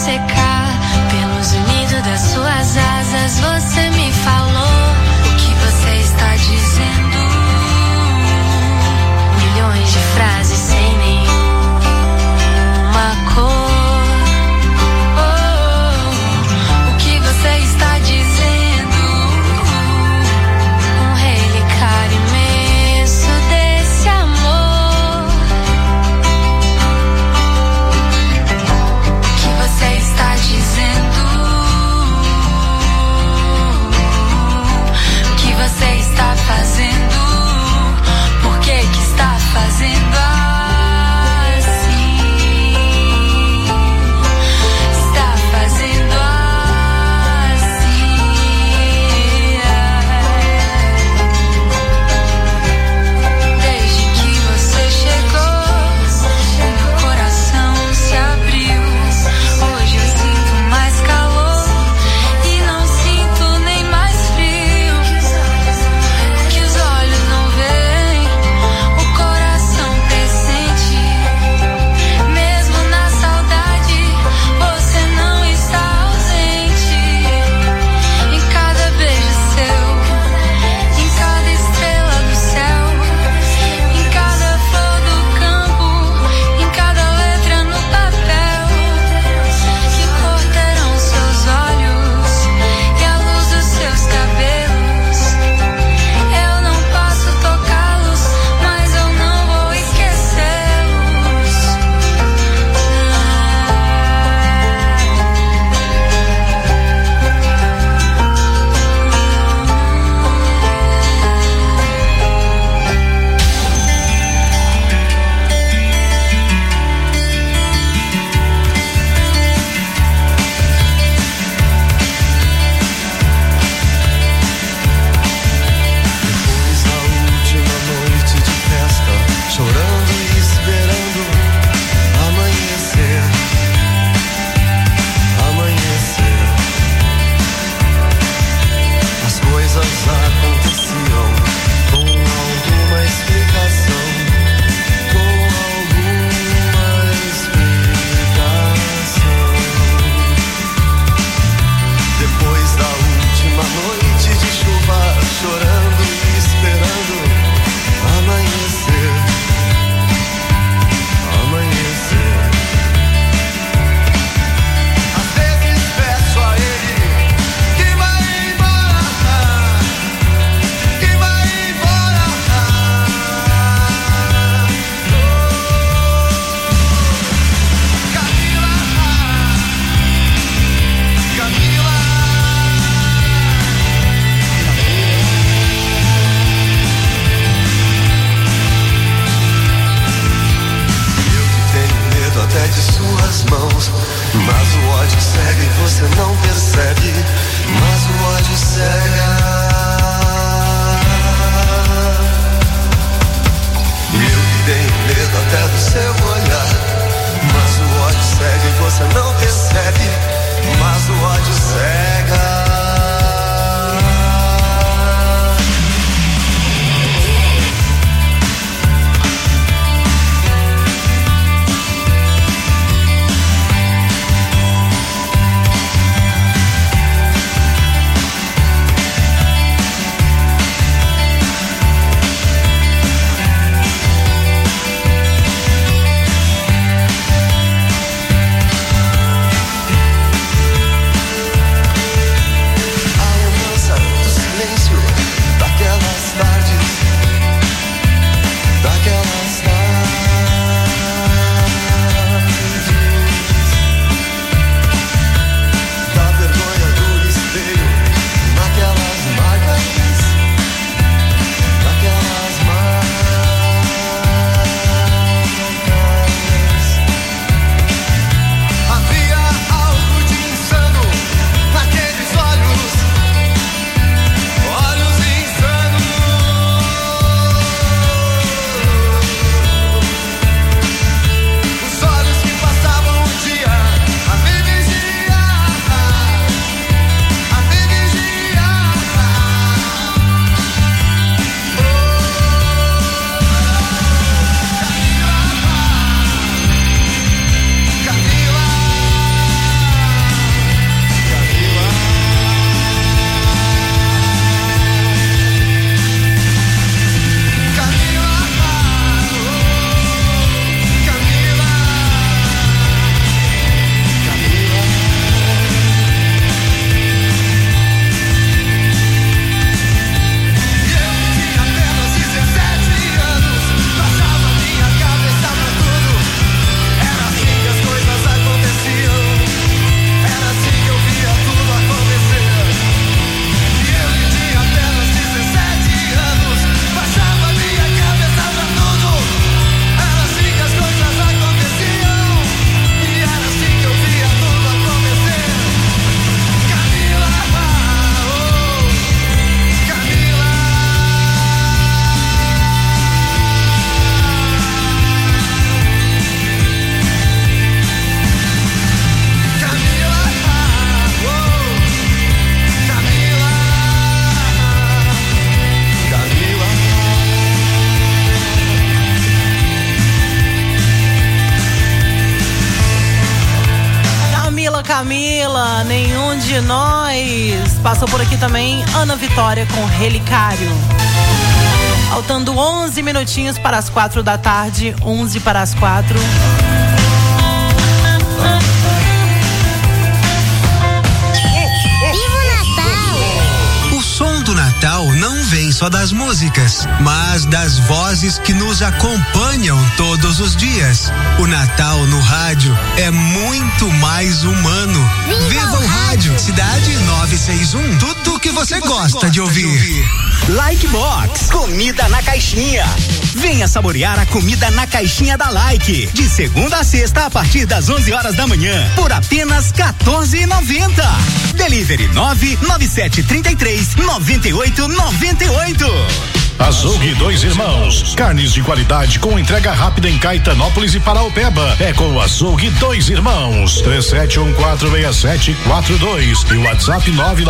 secar. Pelos unidos das suas asas você me falou o que você está dizendo. Milhões de frases sem nenhuma cor. O que você está dizendo? Um relicário imenso desse amor. O que você está dizendo? Nenhum de Nós. Passou por aqui também Ana Vitória com Relicário. Faltando 11 minutinhos para as 4 da tarde, 11 para as 4. O som do Natal não vem só das músicas, mas das vozes que nos acompanham todos os dias. O Natal no rádio é muito mais humano. Viva o rádio! Cidade 961. Tudo o que você gosta de ouvir. Like Box, comida na caixinha. Venha saborear a comida na caixinha da Like. De segunda a sexta, a partir das 11 horas da manhã, por apenas R$14,90. Delivery 99733-9898. Açougue Dois Irmãos, carnes de qualidade com entrega rápida em Caetanópolis e Paraopeba. É com o Açougue Dois Irmãos, 37146742 e o WhatsApp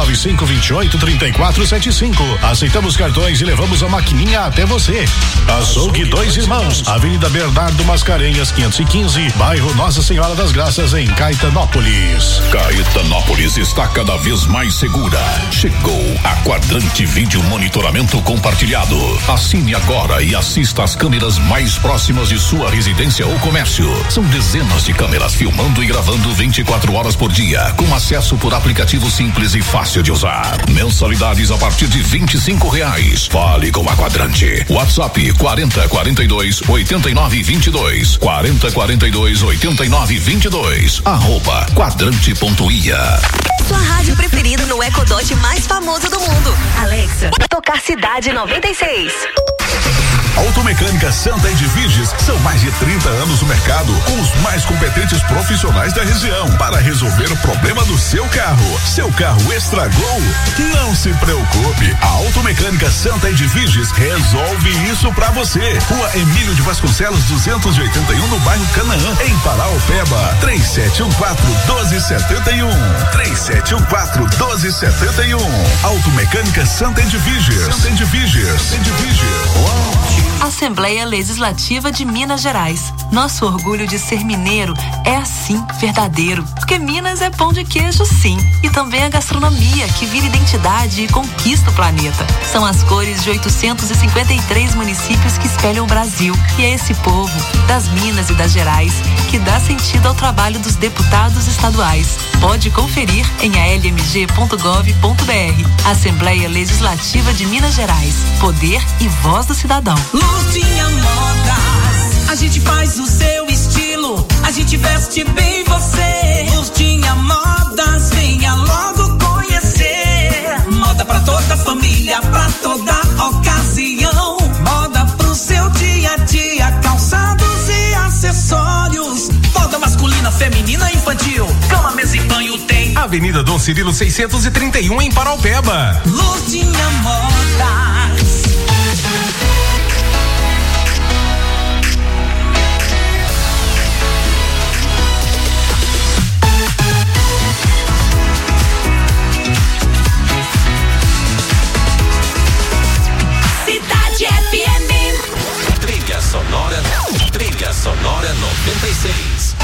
995283475. Aceitamos cartões e levamos a maquininha até você. Açougue Dois Irmãos, Avenida Bernardo Mascarenhas 515, bairro Nossa Senhora das Graças, em Caetanópolis. Caetanópolis está cada vez mais segura. Chegou a Quadrante Vídeo Monitoramento Compartilhado. Assine agora e assista às câmeras mais próximas de sua residência ou comércio. São dezenas de câmeras filmando e gravando 24 horas por dia, com acesso por aplicativo simples e fácil de usar. Mensalidades a partir de R$25. Fale com a Quadrante. WhatsApp 4042-8922. 4042-8922. @quadrante.ia. Sua rádio preferida no Ecodot mais famoso do mundo. Alexa, tocar Cidade 96. Automecânica Santa Edviges, são mais de 30 anos no mercado, com os mais competentes profissionais da região, para resolver o problema do seu carro. Seu carro estragou? Não se preocupe, a Automecânica Santa Edviges resolve isso pra você. Rua Emílio de Vasconcelos 281, no bairro Canaã, em Paraopeba. 3714-1271. 3714-1271. Automecânica Santa Edviges. Santa Edviges. Assembleia Legislativa de Minas Gerais. Nosso orgulho de ser mineiro é assim, verdadeiro. Porque Minas é pão de queijo, sim. E também a gastronomia, que vira identidade e conquista o planeta. São as cores de 853 municípios que espelham o Brasil. E é esse povo, das Minas e das Gerais, que dá sentido ao trabalho dos deputados estaduais. Pode conferir em almg.gov.br. Assembleia Legislativa de Minas Gerais. Poder e voz do cidadão. Lurdinha Modas, a gente faz o seu estilo, a gente veste bem você. Lurdinha Modas, venha logo conhecer. Moda pra toda família, pra toda ocasião. Moda pro seu dia a dia, calçados e acessórios. Moda masculina, feminina, infantil, cama, mesa e banho tem. Avenida Dom Cirilo 631, em Paraopeba. Lurdinha Modas. Trilha Sonora 96.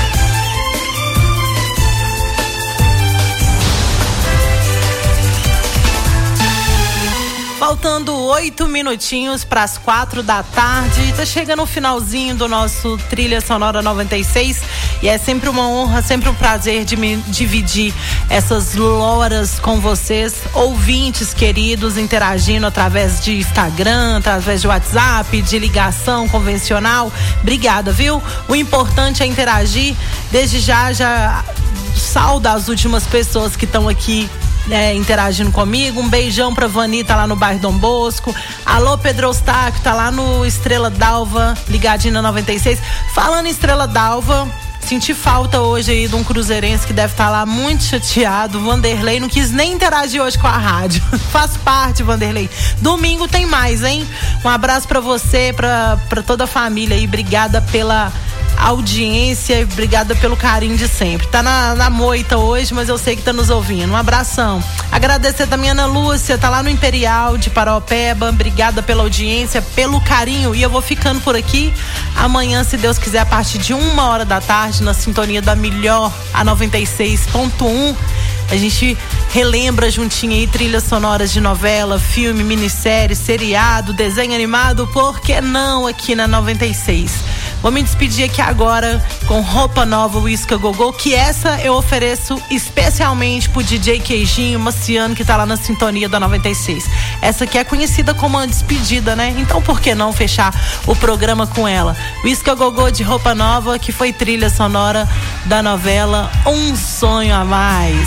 Faltando 8 minutinhos para as 4 da tarde. Tá chegando o finalzinho do nosso Trilha Sonora 96. E é sempre uma honra, sempre um prazer de me dividir essas horas com vocês, ouvintes queridos, interagindo através de Instagram, através de WhatsApp, de ligação convencional. Obrigada, viu? O importante é interagir. Desde já saldo as últimas pessoas que estão aqui interagindo comigo. Um beijão pra Vanita lá no bairro Dom Bosco. Alô, Pedro Eustáquio, tá lá no Estrela d'Alva, ligadinho na 96. Falando em Estrela d'Alva, senti falta hoje aí de um cruzeirense que deve estar lá muito chateado. O Vanderlei não quis nem interagir hoje com a rádio. Faz parte, Vanderlei. Domingo tem mais, hein? Um abraço pra você, pra toda a família aí. Obrigada pela audiência, obrigada pelo carinho de sempre. Tá na moita hoje, mas eu sei que tá nos ouvindo. Um abração. Agradecer também a Ana Lúcia, tá lá no Imperial de Paraopeba. Obrigada pela audiência, pelo carinho. E eu vou ficando por aqui. Amanhã, se Deus quiser, a partir de 1h da tarde, na sintonia da melhor, a 96.1. A gente relembra juntinho aí trilhas sonoras de novela, filme, minissérie, seriado, desenho animado, por que não aqui na 96? Vou me despedir aqui agora com Roupa Nova, Whisky a Go-Go, que essa eu ofereço especialmente pro DJ Queijinho, Marciano, que tá lá na sintonia da 96. Essa aqui é conhecida como uma despedida, né? Então por que não fechar o programa com ela? Whisky a Go-Go de Roupa Nova, que foi trilha sonora da novela Um Sonho a Mais.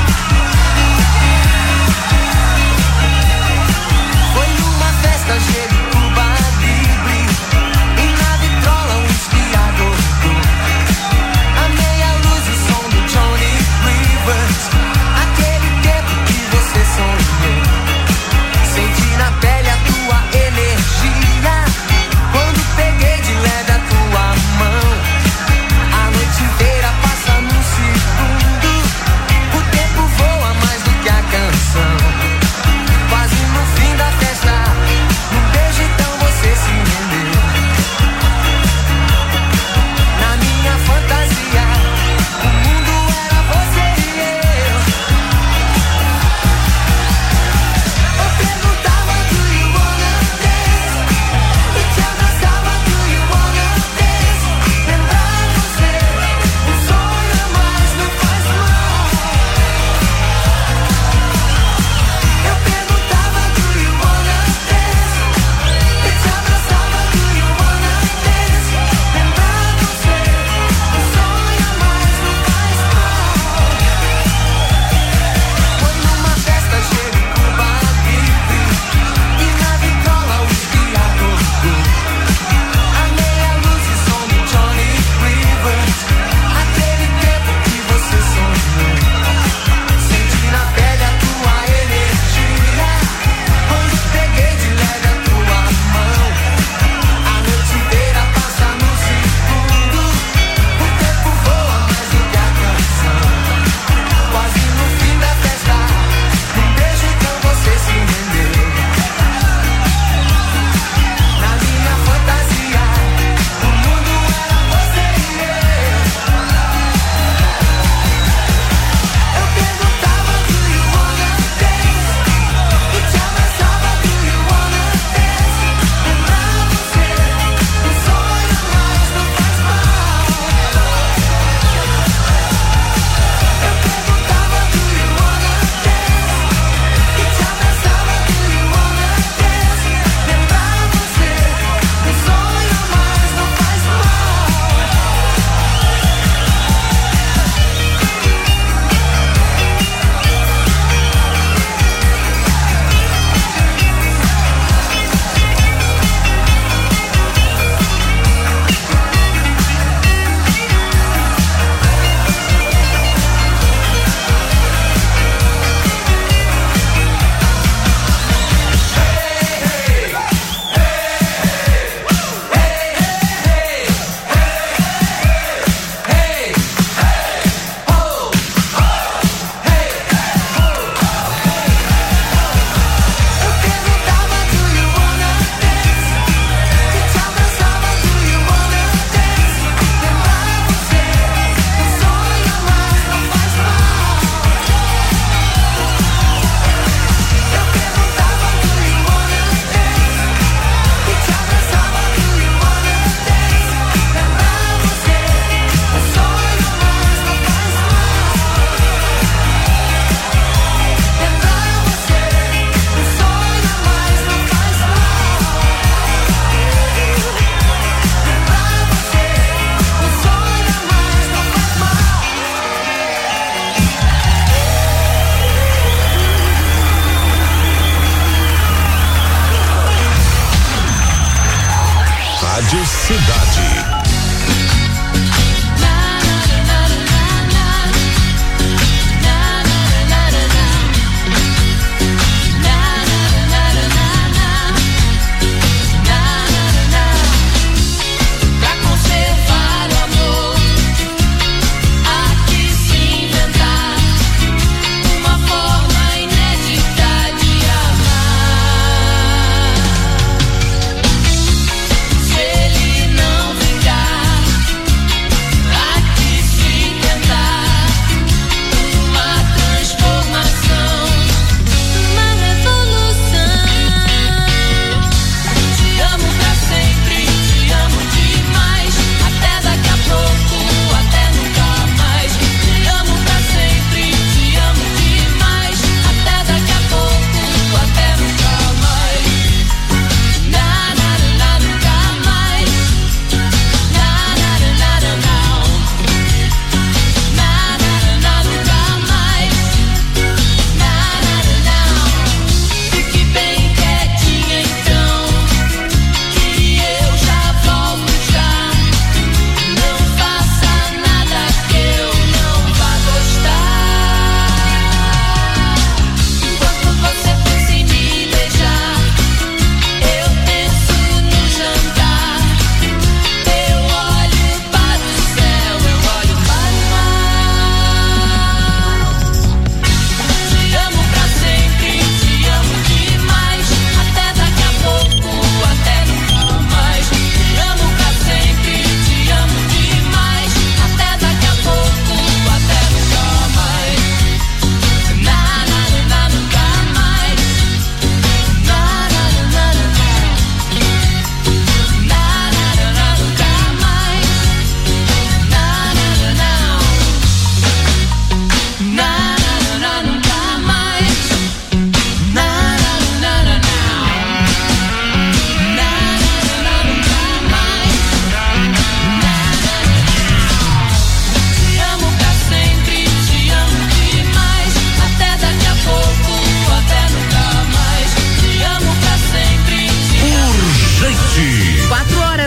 Foi numa festa cheia de Cuba Libre e na vitrola um esquiador. A meia luz e o som do Johnny Rivers, aquele tempo que você sonhou. Senti na pele a tua energia quando peguei de leve a tua mão. A noite inteira passa num segundo. O tempo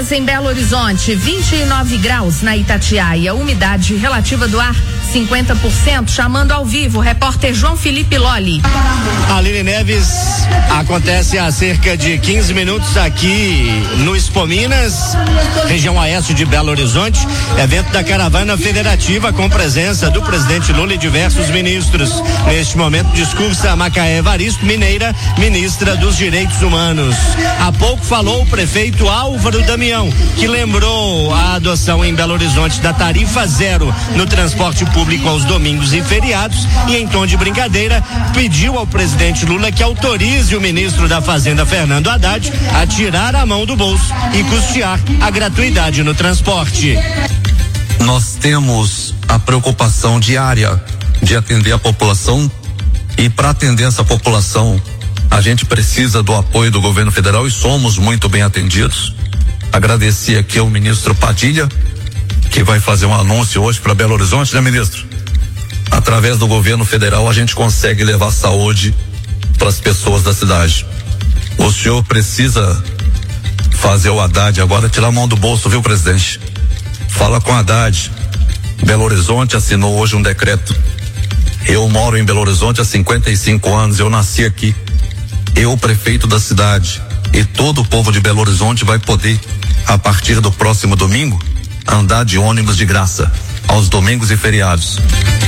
graus em Belo Horizonte, 29 graus na Itatiaia, umidade relativa do ar 50%, chamando ao vivo o repórter João Felipe Lolli. Aline Neves, acontece há cerca de 15 minutos aqui no Expo Minas, região oeste de Belo Horizonte, evento da caravana federativa com presença do presidente Lula e diversos ministros. Neste momento discursa Macaé Evaristo Mineira, ministra dos Direitos Humanos. Há pouco falou o prefeito Álvaro Damião, que lembrou a adoção em Belo Horizonte da tarifa zero no transporte público aos domingos e feriados e, em tom de brincadeira, pediu ao presidente Lula que autorize o ministro da Fazenda, Fernando Haddad, a tirar a mão do bolso e custear a gratuidade no transporte. Nós temos a preocupação diária de atender a população e, para atender essa população, a gente precisa do apoio do governo federal e somos muito bem atendidos. Agradecer aqui ao ministro Padilha, que vai fazer um anúncio hoje para Belo Horizonte, né, ministro? Através do governo federal a gente consegue levar saúde para as pessoas da cidade. O senhor precisa fazer o Haddad agora tirar a mão do bolso, viu, presidente? Fala com o Haddad. Belo Horizonte assinou hoje um decreto. Eu moro em Belo Horizonte há 55 anos, eu nasci aqui. Eu, prefeito da cidade, e todo o povo de Belo Horizonte vai poder, a partir do próximo domingo, andar de ônibus de graça aos domingos e feriados.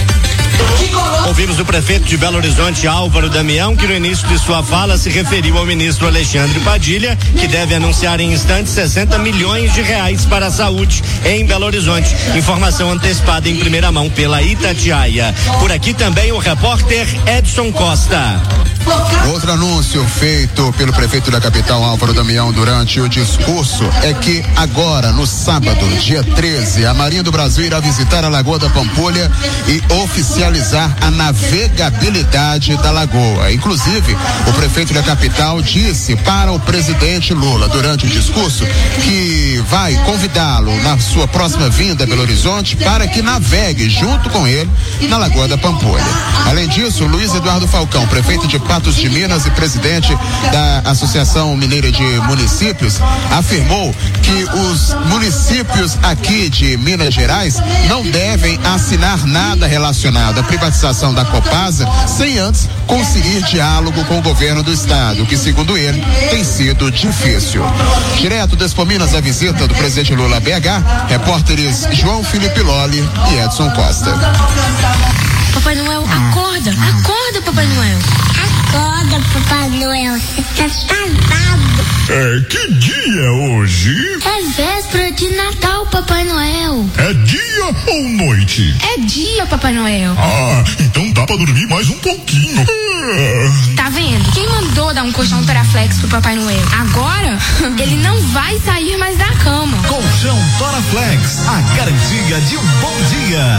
Ouvimos o prefeito de Belo Horizonte, Álvaro Damião, que no início de sua fala se referiu ao ministro Alexandre Padilha, que deve anunciar em instantes 60 milhões de reais para a saúde em Belo Horizonte. Informação antecipada em primeira mão pela Itatiaia. Por aqui também o repórter Edson Costa. Outro anúncio feito pelo prefeito da capital, Álvaro Damião, durante o discurso é que agora, no sábado, dia 13, a Marinha do Brasil irá visitar a Lagoa da Pampulha e oficializar a navegabilidade da lagoa. Inclusive, o prefeito da capital disse para o presidente Lula, durante o discurso, que vai convidá-lo na sua próxima vinda a Belo Horizonte para que navegue junto com ele na Lagoa da Pampulha. Além disso, Luiz Eduardo Falcão, prefeito de Patos de Minas e presidente da Associação Mineira de Municípios, afirmou que os municípios aqui de Minas Gerais não devem assinar nada relacionado à privatização da Copasa sem antes conseguir diálogo com o governo do estado, que, segundo ele, tem sido difícil. Direto do Expo Minas, a visita do presidente Lula a BH, repórteres João Felipe Lolli e Edson Costa. Papai Noel, acorda, acorda, Papai Noel. Acorda, Papai Noel, você tá atrasado. Que dia é hoje? É véspera de Natal, Papai Noel. É dia ou noite? É dia, Papai Noel. Ah, então dá pra dormir mais um pouquinho. Tá vendo? Quem mandou dar um colchão Toraflex pro Papai Noel? Agora, ele não vai sair mais da cama. Colchão Toraflex, a garantia de um bom dia.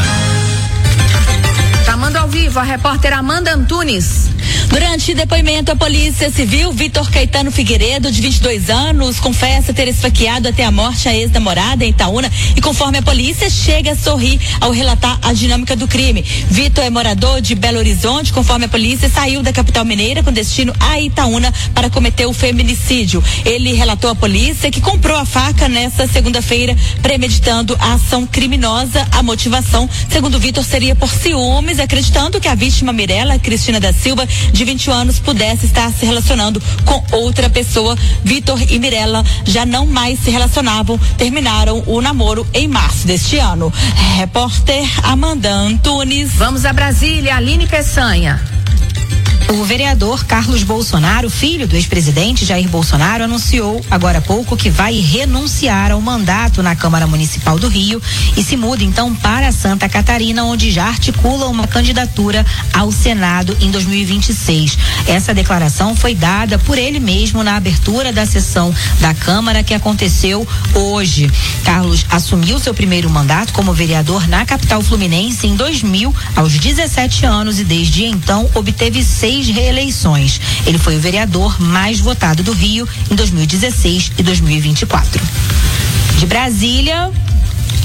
Chamando ao vivo a repórter Amanda Antunes. Durante depoimento à Polícia Civil, Vitor Caetano Figueiredo, de 22 anos, confessa ter esfaqueado até a morte a ex-namorada em Itaúna e, conforme a polícia, chega a sorrir ao relatar a dinâmica do crime. Vitor é morador de Belo Horizonte, conforme a polícia, saiu da capital mineira com destino a Itaúna para cometer o feminicídio. Ele relatou à polícia que comprou a faca nesta segunda-feira, premeditando a ação criminosa. A motivação, segundo Vitor, seria por ciúmes, acreditando que a vítima Mirela Cristina da Silva, de 21 anos, pudesse estar se relacionando com outra pessoa. Vitor e Mirela já não mais se relacionavam, terminaram o namoro em março deste ano. Repórter Amanda Antunes. Vamos a Brasília, Aline Peçanha. O vereador Carlos Bolsonaro, filho do ex-presidente Jair Bolsonaro, anunciou agora há pouco que vai renunciar ao mandato na Câmara Municipal do Rio e se muda então para Santa Catarina, onde já articula uma candidatura ao Senado em 2026. Essa declaração foi dada por ele mesmo na abertura da sessão da Câmara, que aconteceu hoje. Carlos assumiu seu primeiro mandato como vereador na capital fluminense em 2000, aos 17 anos, e desde então obteve 6 reeleições. Ele foi o vereador mais votado do Rio em 2016 e 2024. De Brasília,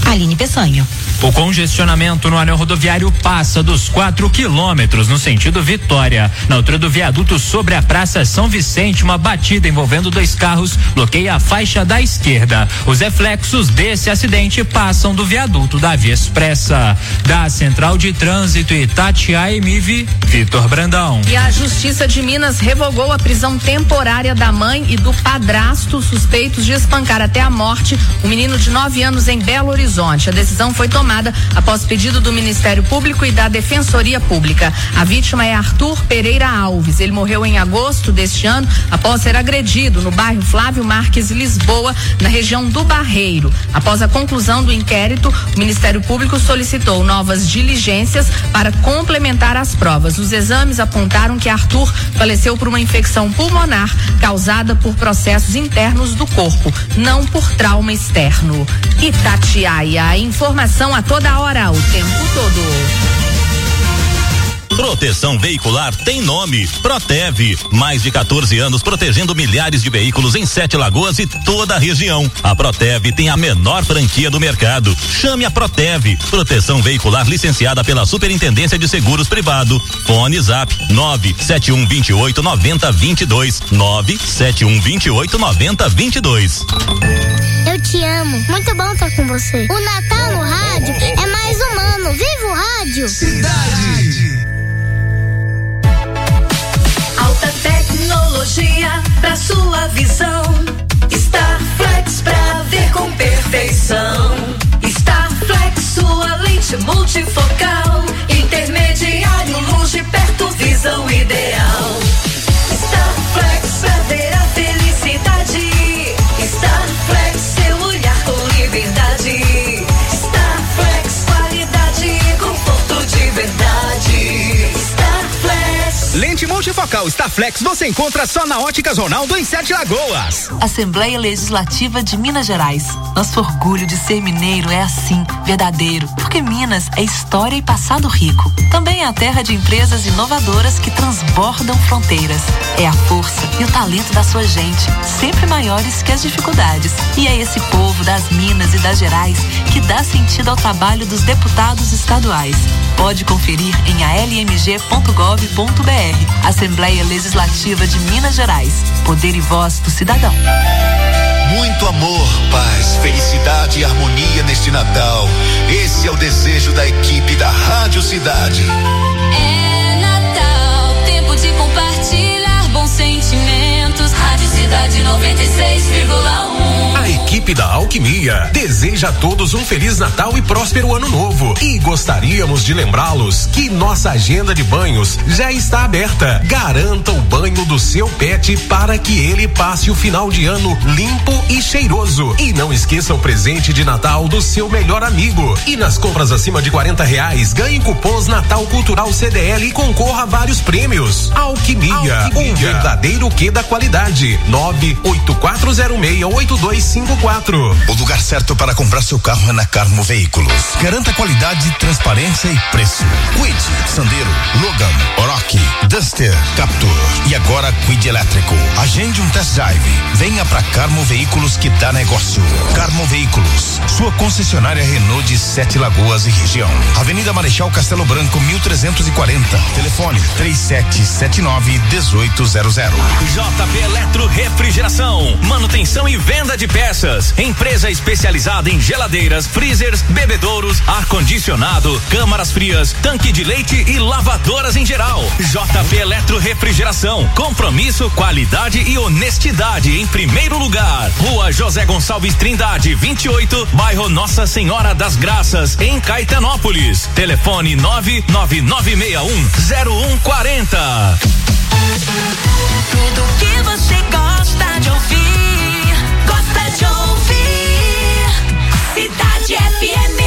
Aline Peçanho. O congestionamento no anel rodoviário passa dos 4 quilômetros no sentido Vitória. Na altura do viaduto sobre a Praça São Vicente, uma batida envolvendo 2 carros bloqueia a faixa da esquerda. Os reflexos desse acidente passam do viaduto da Via Expressa. Da Central de Trânsito Itatiaia MIV, Vitor Brandão. E a Justiça de Minas revogou a prisão temporária da mãe e do padrasto suspeitos de espancar até a morte um menino de 9 anos em Belo Horizonte. A decisão foi tomada após pedido do Ministério Público e da Defensoria Pública. A vítima é Arthur Pereira Alves. Ele morreu em agosto deste ano após ser agredido no bairro Flávio Marques, Lisboa, na região do Barreiro. Após a conclusão do inquérito, o Ministério Público solicitou novas diligências para complementar as provas. Os exames apontaram que Arthur faleceu por uma infecção pulmonar causada por processos internos do corpo, não por trauma externo. Itatiaia, informação a toda hora, o tempo todo. Proteção veicular tem nome, Protev. Mais de 14 anos protegendo milhares de veículos em 7 Lagoas e toda a região. A Protev tem a menor franquia do mercado. Chame a Protev. Proteção veicular licenciada pela Superintendência de Seguros Privado. Fone Zap 971289022. 971289022. Eu te amo. Muito bom estar com você. O Natal no rádio é mais humano. Viva o rádio! Cidade. Alta tecnologia pra sua visão. Starflex pra ver com perfeição. Starflex, sua lente multifocal. Intermediário, longe, perto, visão ideal. Starflex pra ver a felicidade. Starflex, seu olhar com liberdade. Starflex, qualidade e conforto de verdade. Starflex. Lente multifocal Starflex você encontra só na Óticas Ronaldo em 7 Lagoas. Assembleia Legislativa de Minas Gerais. Nosso orgulho de ser mineiro é assim, verdadeiro, porque Minas é história e passado rico. Também é a terra de empresas inovadoras que transbordam fronteiras. É a força e o talento da sua gente, sempre maiores que as dificuldades. E é esse povo das Minas e das Gerais que dá sentido ao trabalho dos deputados estaduais. Pode conferir em almg.gov.br. Assembleia Legislativa de Minas Gerais. Poder e voz do cidadão. Muito amor, paz, felicidade e harmonia neste Natal. Esse é o desejo da equipe da Rádio Cidade. É Natal, tempo de compartilhar bons sentimentos. Rádio Cidade 96,1. A equipe da Alquimia deseja a todos um Feliz Natal e próspero Ano Novo. E gostaríamos de lembrá-los que nossa agenda de banhos já está aberta. Garanta o banho do seu pet para que ele passe o final de ano limpo e cheiroso. E não esqueça o presente de Natal do seu melhor amigo. E nas compras acima de R$40, ganhe cupons Natal Cultural CDL e concorra a vários prêmios. Alquimia, um verdadeiro quê da qualidade. 984068254. O lugar certo para comprar seu carro é na Carmo Veículos. Garanta qualidade, transparência e preço. Kwid, Sandero, Logan, Oroch, Duster, Captur e agora Kwid elétrico. Agende um test drive. Venha pra Carmo Veículos que dá negócio. Carmo Veículos, sua concessionária Renault de 7 Lagoas e região. Avenida Marechal Castelo Branco 1340. Telefone 3779-1800. JP Eletro Refrigeração, manutenção e venda de peças. Empresa especializada em geladeiras, freezers, bebedouros, ar-condicionado, câmaras frias, tanque de leite e lavadoras em geral. JP Eletro Refrigeração, compromisso, qualidade e honestidade em primeiro lugar. Rua José Gonçalves Trindade, 28, bairro Nossa Senhora das Graças, em Caetanópolis. Telefone 99961-0140. Tudo que você gosta de ouvir, gosta de ouvir. Cidade FM.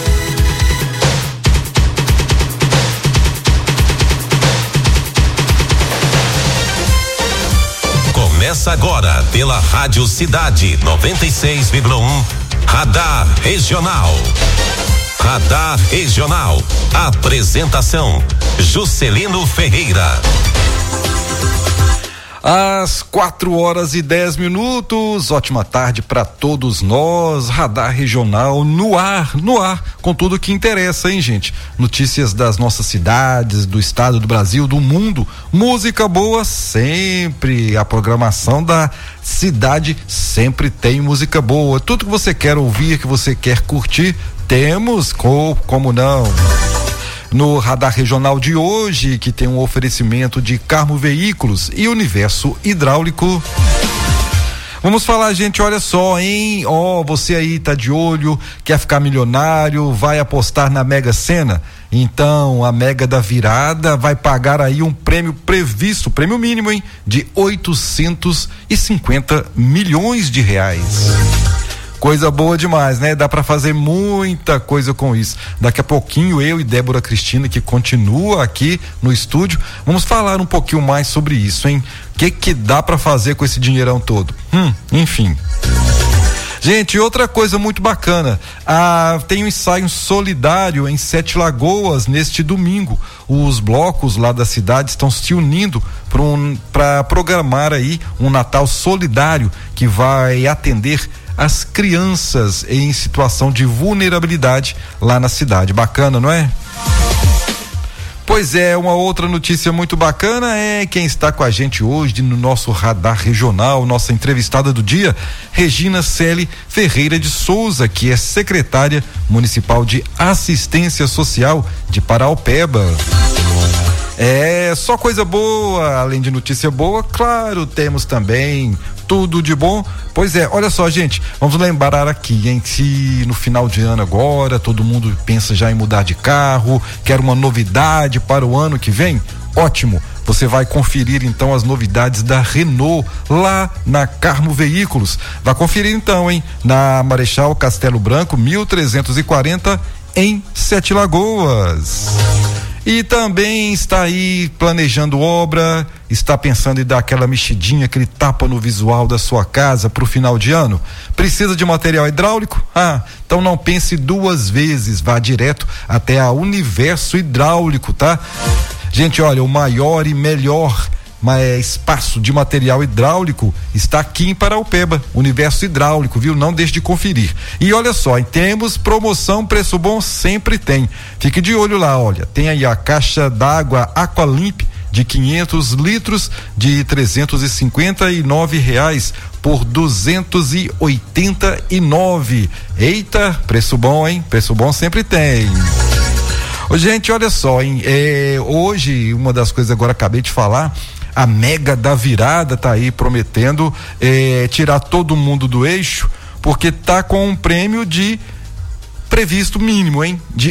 Começa agora pela Rádio Cidade 96,1. Radar Regional. Radar Regional. Apresentação: Juscelino Ferreira. Às 4h10, ótima tarde para todos nós. Radar Regional no ar, com tudo que interessa, hein, gente? Notícias das nossas cidades, do estado, do Brasil, do mundo. Música boa sempre. A programação da cidade sempre tem música boa. Tudo que você quer ouvir, que você quer curtir, temos, como não? No Radar Regional de hoje, que tem um oferecimento de Carmo Veículos e Universo Hidráulico. Vamos falar, gente, olha só, hein? Você aí tá de olho, quer ficar milionário, vai apostar na Mega Sena? Então, a Mega da Virada vai pagar aí um prêmio previsto, prêmio mínimo, hein? De 850 milhões de reais. Coisa boa demais, né? Dá pra fazer muita coisa com isso. Daqui a pouquinho eu e Débora Cristina, que continua aqui no estúdio, vamos falar um pouquinho mais sobre isso, hein? O que dá pra fazer com esse dinheirão todo? Enfim. Gente, outra coisa muito bacana, tem um ensaio solidário em Sete Lagoas neste domingo. Os blocos lá da cidade estão se unindo para programar aí um Natal solidário que vai atender as crianças em situação de vulnerabilidade lá na cidade. Bacana, não é? Pois é, uma outra notícia muito bacana é quem está com a gente hoje no nosso Radar Regional, nossa entrevistada do dia, Regina Celi Ferreira de Souza, que é secretária municipal de Assistência Social de Paraupeba. É, só coisa boa, além de notícia boa, claro, temos também tudo de bom. Pois é, olha só, gente, vamos lembrar aqui, hein, se no final de ano agora todo mundo pensa já em mudar de carro, quer uma novidade para o ano que vem, ótimo, você vai conferir então as novidades da Renault lá na Carmo Veículos. Vai conferir então, hein, na Marechal Castelo Branco 1340 em Sete Lagoas. E também está aí planejando obra, está pensando em dar aquela mexidinha, aquele tapa no visual da sua casa para o final de ano? Precisa de material hidráulico? Então não pense duas vezes, vá direto até a Universo Hidráulico, tá? Gente, olha, o maior e melhor espaço de material hidráulico está aqui em Paraupeba, Universo Hidráulico, viu? Não deixe de conferir. E olha só, temos promoção, preço bom sempre tem. Fique de olho lá, olha, tem aí a caixa d'água Aqualimp de 500 litros de R$359 por R$289. Eita, preço bom, hein? Preço bom sempre tem. Gente, olha só, hein? Hoje, uma das coisas agora acabei de falar, a Mega da Virada tá aí prometendo tirar todo mundo do eixo, porque tá com um prêmio previsto mínimo, hein? De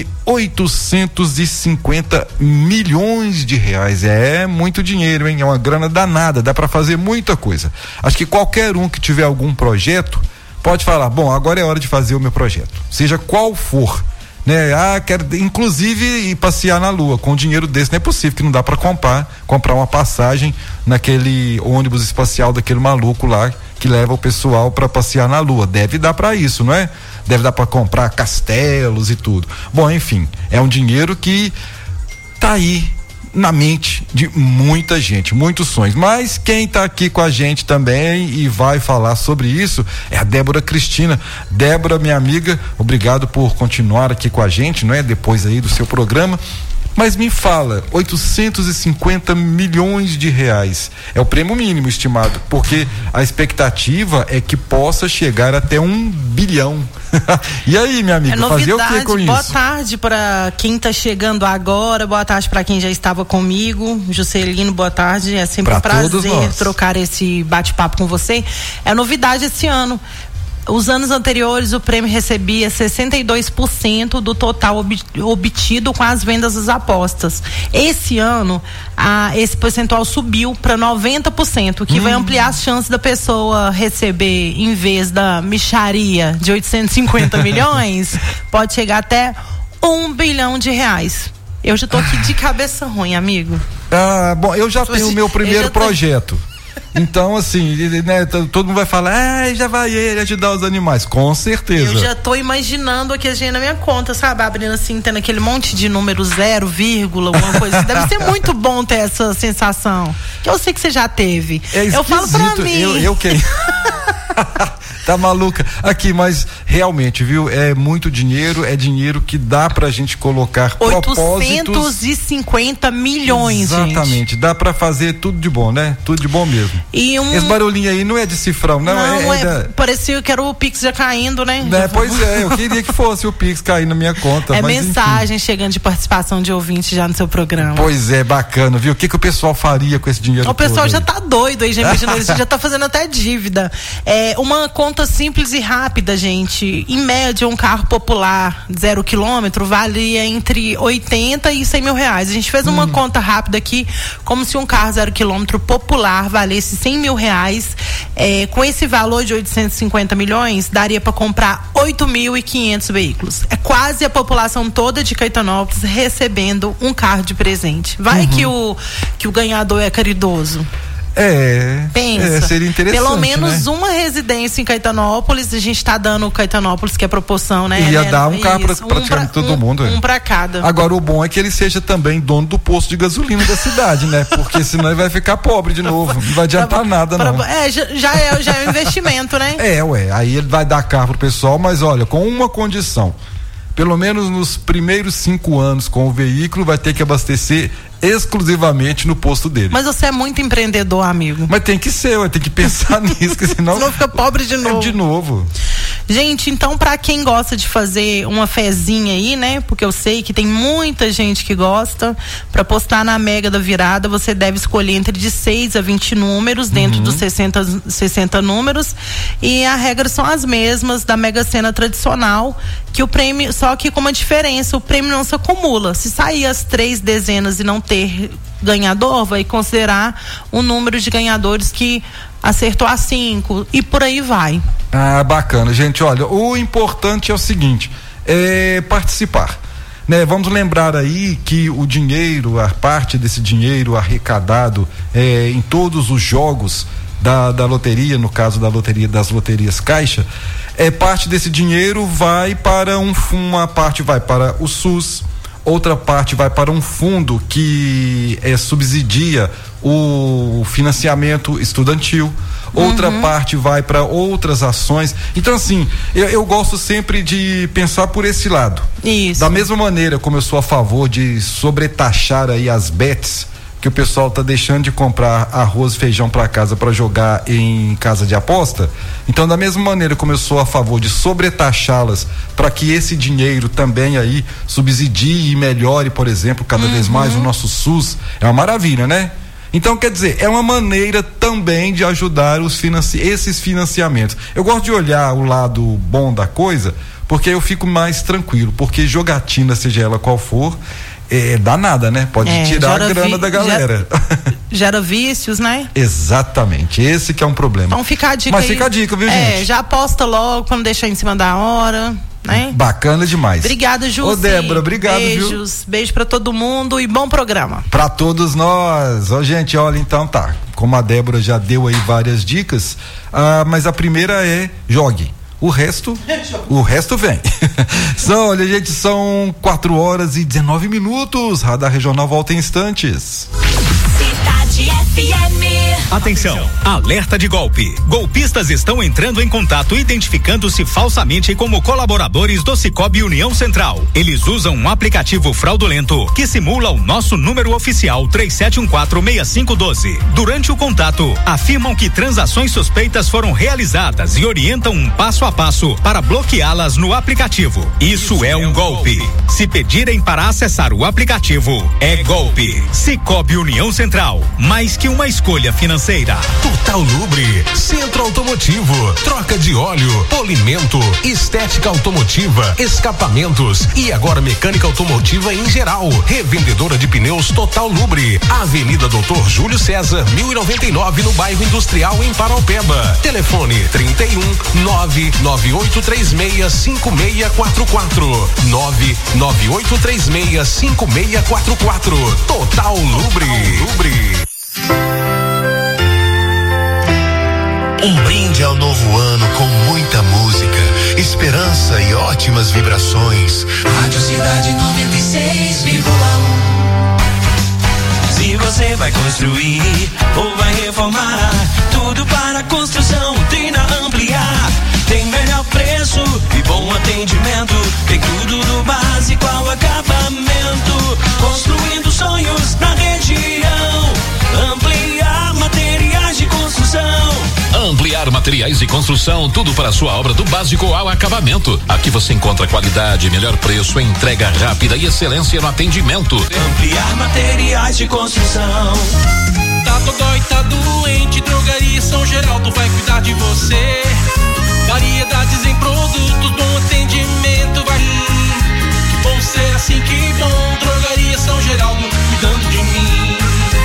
850 milhões de reais. É muito dinheiro, hein? É uma grana danada, dá para fazer muita coisa. Acho que qualquer um que tiver algum projeto pode falar, bom, agora é hora de fazer o meu projeto, seja qual for, né? Quero inclusive ir passear na Lua. Com dinheiro desse não é possível, que não dá para comprar uma passagem naquele ônibus espacial daquele maluco lá que leva o pessoal para passear na Lua. Deve dar para isso, não é? Deve dar para comprar castelos e tudo. Bom, enfim, é um dinheiro que tá aí na mente de muita gente, muitos sonhos. Mas quem tá aqui com a gente também e vai falar sobre isso é a Débora Cristina. Débora, minha amiga, obrigado por continuar aqui com a gente, não é? Depois aí do seu programa. Mas me fala, 850 milhões de reais é o prêmio mínimo estimado, porque a expectativa é que possa chegar até 1 bilhão. E aí, minha amiga, fazer o que com isso? Boa tarde para quem tá chegando agora, boa tarde para quem já estava comigo. Juscelino, boa tarde, é sempre um prazer trocar esse bate-papo com você. É novidade esse ano. Os anos anteriores, o prêmio recebia 62% do total obtido com as vendas das apostas. Esse ano, esse percentual subiu para 90%, que vai ampliar as chances da pessoa receber, em vez da mixaria de 850 milhões, pode chegar até 1 bilhão de reais. Eu já tô aqui de cabeça ruim, amigo. Bom, eu já tenho o meu primeiro projeto. Então, assim, né, todo mundo vai falar, já vai ele ajudar os animais. Com certeza. Eu já tô imaginando aqui a gente na minha conta, sabe? Abrindo assim, tendo aquele monte de número 0, alguma coisa. Deve ser muito bom ter essa sensação. Que eu sei que você já teve. Eu falo pra mim. Eu quero. Tá maluca? Aqui, mas realmente, viu? É muito dinheiro, é dinheiro que dá pra gente colocar 850 milhões, exatamente, gente. Dá pra fazer tudo de bom, né? Tudo de bom mesmo. Esse barulhinho aí não é de cifrão, não parecia que era o Pix já caindo, né? Pois é, eu queria que fosse o Pix cair na minha conta. É mas mensagem enfim. chegando de participação de ouvinte já no seu programa. Pois é, bacana, viu? O que o pessoal faria com esse dinheiro? O pessoal todo já aí? Tá doido aí, já imaginou isso, já tá fazendo até dívida. Uma conta simples e rápida, gente. Em média, um carro popular 0 quilômetro valia entre 80 e 100 mil reais. A gente fez uma conta rápida aqui, como se um carro 0 quilômetro popular valesse 100 mil reais. Com esse valor de 850 milhões, daria para comprar 8.500 veículos. É quase a população toda de Caetanópolis recebendo um carro de presente. Vai que o ganhador é caridoso. Pensa. Seria interessante. Pelo menos, né? Uma residência em Caetanópolis, a gente tá dando Caetanópolis, que é a proporção, né? Ia dar um carro pra praticamente todo mundo. Um pra cada. Agora, o bom é que ele seja também dono do posto de gasolina da cidade, né? Porque senão ele vai ficar pobre de novo. Não vai adiantar nada, não. Já é um investimento, né? Aí ele vai dar carro pro pessoal, mas olha, com uma condição. Pelo menos nos primeiros 5 anos com o veículo, vai ter que abastecer exclusivamente no posto dele. Mas você é muito empreendedor, amigo. Mas tem que ser, tem que pensar nisso, que senão fica pobre de novo. De novo. Gente, então pra quem gosta de fazer uma fezinha aí, né? Porque eu sei que tem muita gente que gosta, pra postar na Mega da Virada, você deve escolher entre de 6 a 20 números, dentro dos 60 números, e as regras são as mesmas da Mega Sena tradicional, que o prêmio, só que com uma diferença, o prêmio não se acumula. Se sair as 3 dezenas e não ter ganhador, vai considerar o número de ganhadores que acertou a 5 e por aí vai. Bacana, gente. Olha, o importante é o seguinte, participar, né? Vamos lembrar aí que o dinheiro, a parte desse dinheiro arrecadado em todos os jogos da loteria, no caso da loteria, das loterias Caixa, parte desse dinheiro vai para uma parte vai para o SUS, outra parte vai para um fundo que subsidia o financiamento estudantil, outra parte vai para outras ações. Então, assim, eu gosto sempre de pensar por esse lado. Isso. Da mesma maneira como eu sou a favor de sobretaxar aí as bets, que o pessoal tá deixando de comprar arroz e feijão para casa para jogar em casa de aposta. Então, da mesma maneira como eu sou a favor de sobretaxá-las para que esse dinheiro também aí subsidie e melhore, por exemplo, cada vez mais o nosso SUS, é uma maravilha, né? Então, quer dizer, é uma maneira também de ajudar esses financiamentos. Eu gosto de olhar o lado bom da coisa, porque eu fico mais tranquilo, porque jogatina, seja ela qual for, dá nada, né? Pode tirar a grana da galera. Gera vícios, né? Exatamente, esse que é um problema. Então fica a dica. Mas fica a dica, viu, gente? Já aposta logo, quando deixar em cima da hora, né? Bacana demais. Obrigada, Ju. Ô, Débora, obrigado, beijos, viu? Beijo pra todo mundo e bom programa. Pra todos nós. Gente, olha, então tá. Como a Débora já deu aí várias dicas, mas a primeira é jogue. O resto vem. Olha, gente, são 4h19. Radar Regional volta em instantes. Cidade FM. Atenção, alerta de golpe. Golpistas estão entrando em contato identificando-se falsamente como colaboradores do Sicoob União Central. Eles usam um aplicativo fraudulento que simula o nosso número oficial 37146512. Durante o contato, afirmam que transações suspeitas foram realizadas e orientam um passo a passo para bloqueá-las no aplicativo. Isso é um golpe. Se pedirem para acessar o aplicativo, é golpe. Sicoob União Central, mais que uma escolha financeira. Total Lubre, Centro Automotivo, troca de óleo, polimento, estética automotiva, escapamentos e agora mecânica automotiva em geral. Revendedora de pneus Total Lubre, Avenida Doutor Júlio César, 1099 no bairro Industrial em Paraupeba. Telefone 31-998365644 998365644. Total Lubre. Um brinde ao novo ano com muita música, esperança e ótimas vibrações. Rádio Cidade 96,1. Se você vai construir ou vai reformar, tudo para construção tem na Ampliar. Tem melhor preço e bom atendimento, tem tudo do básico ao acabamento, construindo sonhos na região. Ampliar materiais de construção. Ampliar materiais de construção, tudo para a sua obra do básico ao acabamento. Aqui você encontra qualidade, melhor preço, entrega rápida e excelência no atendimento. Ampliar materiais de construção. Tá dodói, tá doente, Drogaria São Geraldo vai cuidar de você. Variedades em produtos, bom atendimento, vai. Que bom ser assim, que bom. Drogaria São Geraldo cuidando de mim.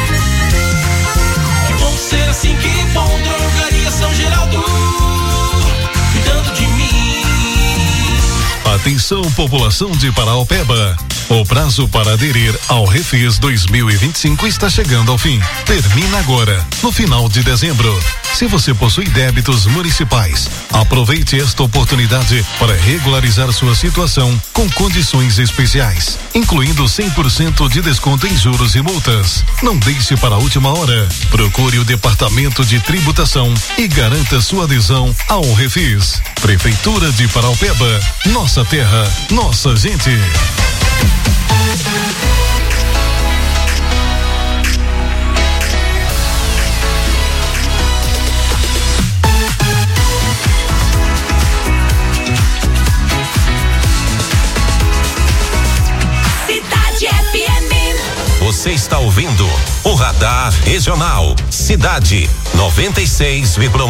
Que bom ser assim, que bom. Drogaria São Geraldo cuidando de mim. Atenção, população de Paraopeba. O prazo para aderir ao Refis 2025 está chegando ao fim. Termina agora, no final de dezembro. Se você possui débitos municipais, aproveite esta oportunidade para regularizar sua situação com condições especiais, incluindo 100% de desconto em juros e multas. Não deixe para a última hora. Procure o Departamento de Tributação e garanta sua adesão ao Refis. Prefeitura de Paraopeba, nossa terra, nossa gente. Você está ouvindo o Radar Regional Cidade 96,1.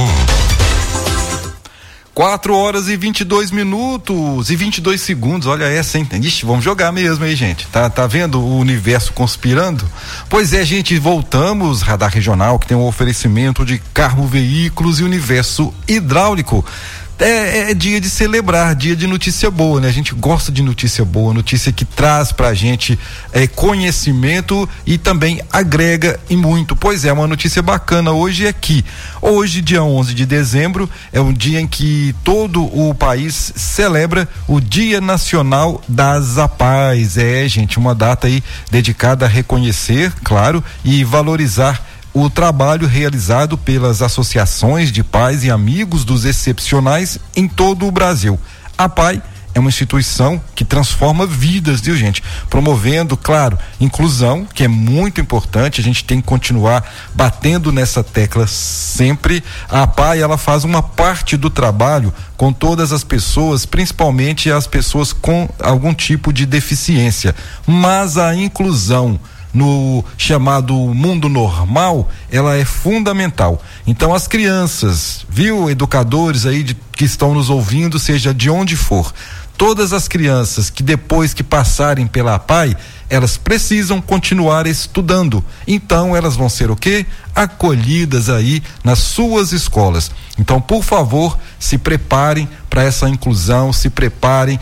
4 horas e 22 minutos e 22 segundos, olha essa, hein? Ixi, vamos jogar mesmo aí, gente. Tá vendo o universo conspirando? Pois é, gente, voltamos, Radar Regional, que tem um oferecimento de Carmo Veículos e Universo Hidráulico. É dia de celebrar, dia de notícia boa, né? A gente gosta de notícia boa, notícia que traz pra gente conhecimento e também agrega e muito. Pois é, uma notícia bacana hoje é que hoje, dia 11 de dezembro, é um dia em que todo o país celebra o Dia Nacional das APAES. É, gente, uma data aí dedicada a reconhecer, claro, e valorizar o trabalho realizado pelas associações de pais e amigos dos excepcionais em todo o Brasil. A APAE é uma instituição que transforma vidas, viu, gente? Promovendo, claro, inclusão, que é muito importante, a gente tem que continuar batendo nessa tecla sempre. A APAE, ela faz uma parte do trabalho com todas as pessoas, principalmente as pessoas com algum tipo de deficiência, mas a inclusão no chamado mundo normal, ela é fundamental. Então as crianças, viu, educadores aí que estão nos ouvindo, seja de onde for, todas as crianças que depois que passarem pela APAE, elas precisam continuar estudando. Então elas vão ser o quê? Acolhidas aí nas suas escolas. Então, por favor, se preparem para essa inclusão, se preparem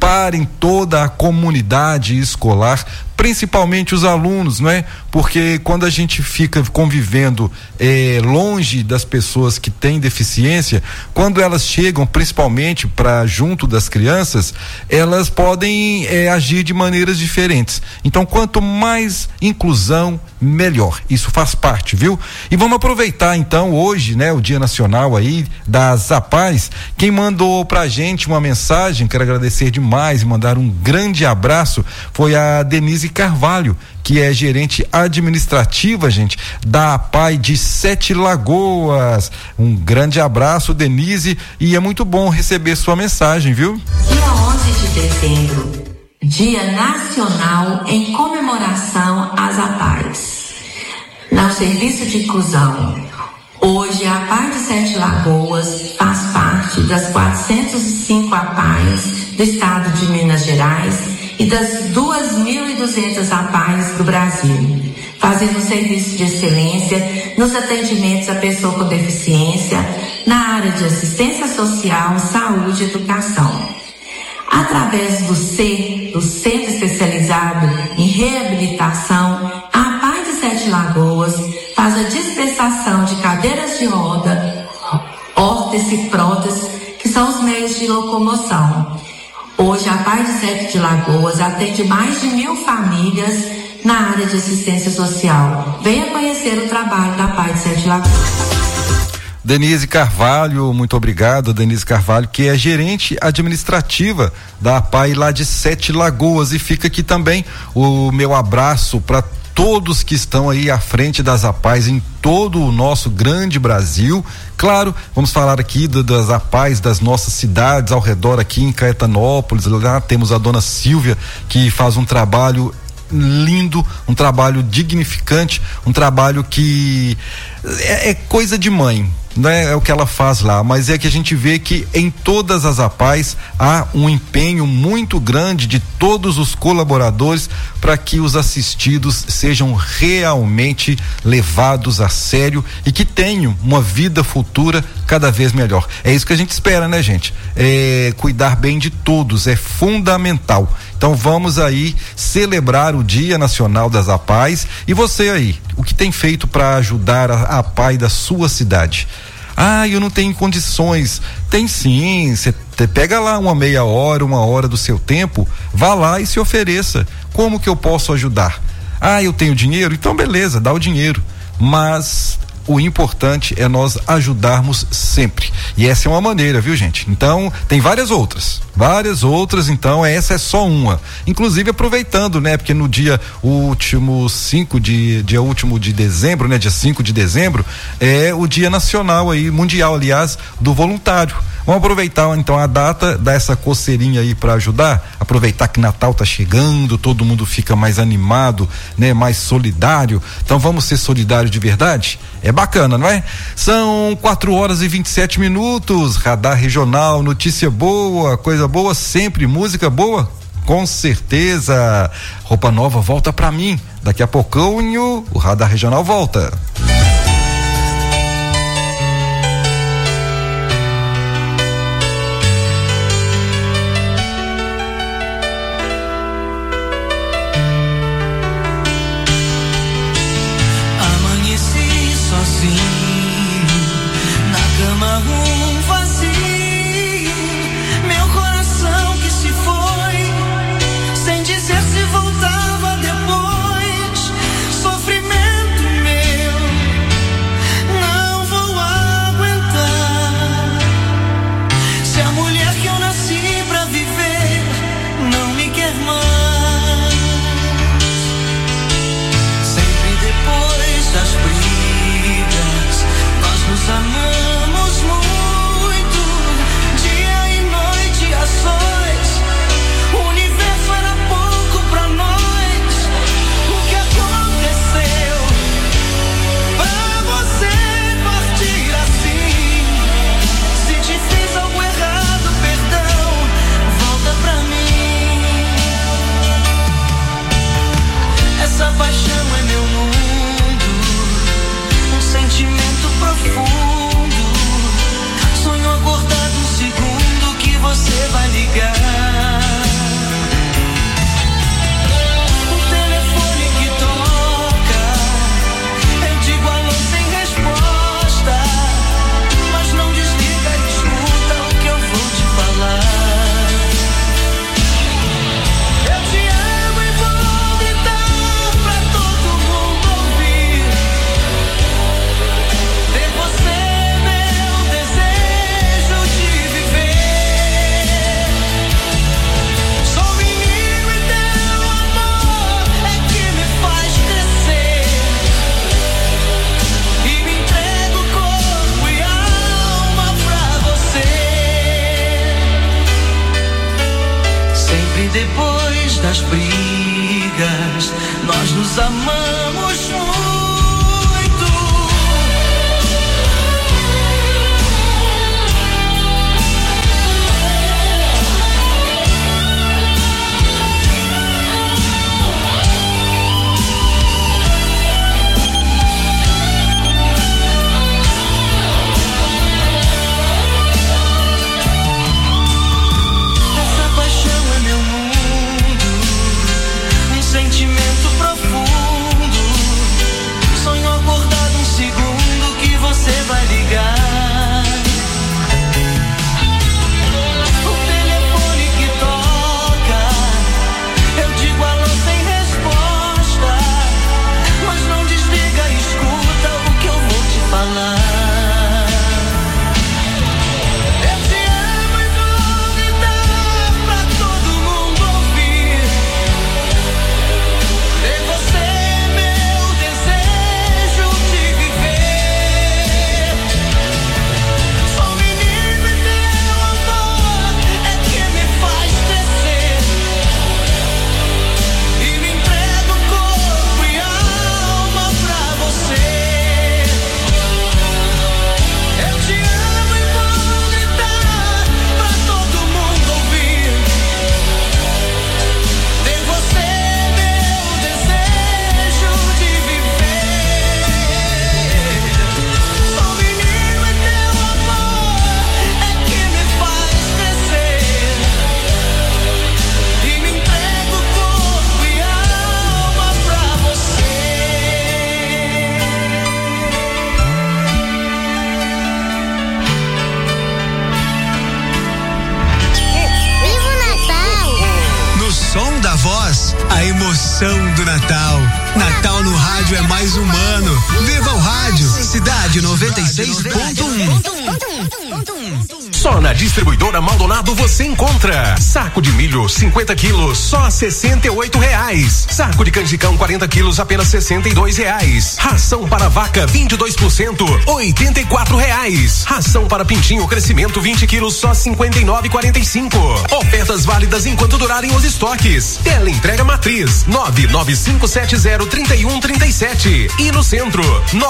toda a comunidade escolar, principalmente os alunos, não é? Porque quando a gente fica convivendo longe das pessoas que têm deficiência, quando elas chegam principalmente para junto das crianças, elas podem agir de maneiras diferentes. Então, quanto mais inclusão, melhor. Isso faz parte, viu? E vamos aproveitar então hoje, né, o Dia Nacional aí das APAES. Quem mandou pra gente uma mensagem, quero agradecer demais e mandar um grande abraço, foi a Denise Carvalho, que é gerente administrativa, gente, da APAE de Sete Lagoas. Um grande abraço, Denise, e é muito bom receber sua mensagem, viu? Dia 11 de dezembro, Dia Nacional em comemoração às APAES. No serviço de inclusão, hoje a APAE de Sete Lagoas faz parte das 405 APAES do estado de Minas Gerais e das 2.200 APAES do Brasil, fazendo um serviço de excelência nos atendimentos à pessoa com deficiência na área de assistência social, saúde e educação. Através do Centro Especializado em Reabilitação, a APAE de Sete Lagoas faz a dispensação de cadeiras de roda, órtese e prótese, que são os meios de locomoção. Hoje, a Paz de Sete de Lagoas atende mais de 1.000 famílias na área de assistência social. Venha conhecer o trabalho da Paz de Sete de Lagoas. Denise Carvalho, muito obrigado, Denise Carvalho, que é gerente administrativa da APAI lá de Sete Lagoas. E fica aqui também o meu abraço para todos que estão aí à frente das APAIs em todo o nosso grande Brasil. Claro, vamos falar aqui das APAIs das nossas cidades ao redor, aqui em Caetanópolis. Lá temos a dona Silvia, que faz um trabalho lindo, um trabalho dignificante, um trabalho que é coisa de mãe, né? É o que ela faz lá, mas é que a gente vê que em todas as APAIs há um empenho muito grande de todos os colaboradores para que os assistidos sejam realmente levados a sério e que tenham uma vida futura cada vez melhor. É isso que a gente espera, né, gente? Cuidar bem de todos é fundamental. Então vamos aí celebrar o Dia Nacional das APAIs. E você aí, o que tem feito para ajudar a APAI da sua cidade? Eu não tenho condições. Tem sim, você pega lá uma meia hora, 1 hora do seu tempo, vá lá e se ofereça. Como que eu posso ajudar? Eu tenho dinheiro? Então beleza, dá o dinheiro. Mas o importante é nós ajudarmos sempre. E essa é uma maneira, viu, gente? Então, tem várias outras, então essa é só uma. Inclusive aproveitando, né? Porque no dia último de dezembro, né? Dia 5 de dezembro, é o Dia Nacional aí, mundial, aliás, do voluntário. Vamos aproveitar então a data, dar essa coceirinha aí para ajudar, aproveitar que Natal tá chegando, todo mundo fica mais animado, né? Mais solidário. Então vamos ser solidários de verdade? É bacana, não é? São 4h27, Radar Regional, notícia boa, coisa boa sempre, música boa, com certeza. Roupa nova volta pra mim, daqui a pouquinho o Radar Regional volta. Depois das brigas, nós nos amamos muito. Essa paixão é meu mundo, um sentimento profundo. A emoção do Natal. Natal no rádio é mais humano. Viva o rádio. Cidade 96.1. Só na distribuidora Maldonado você encontra saco de milho 50 quilos só R$68. Saco de canjicão 40 quilos apenas R$62. Ração para vaca 22% R$84. Ração para pintinho crescimento 20 quilos só R$59,45. Ofertas válidas enquanto durarem os estoques. Tela entrega matriz 995703137 e no centro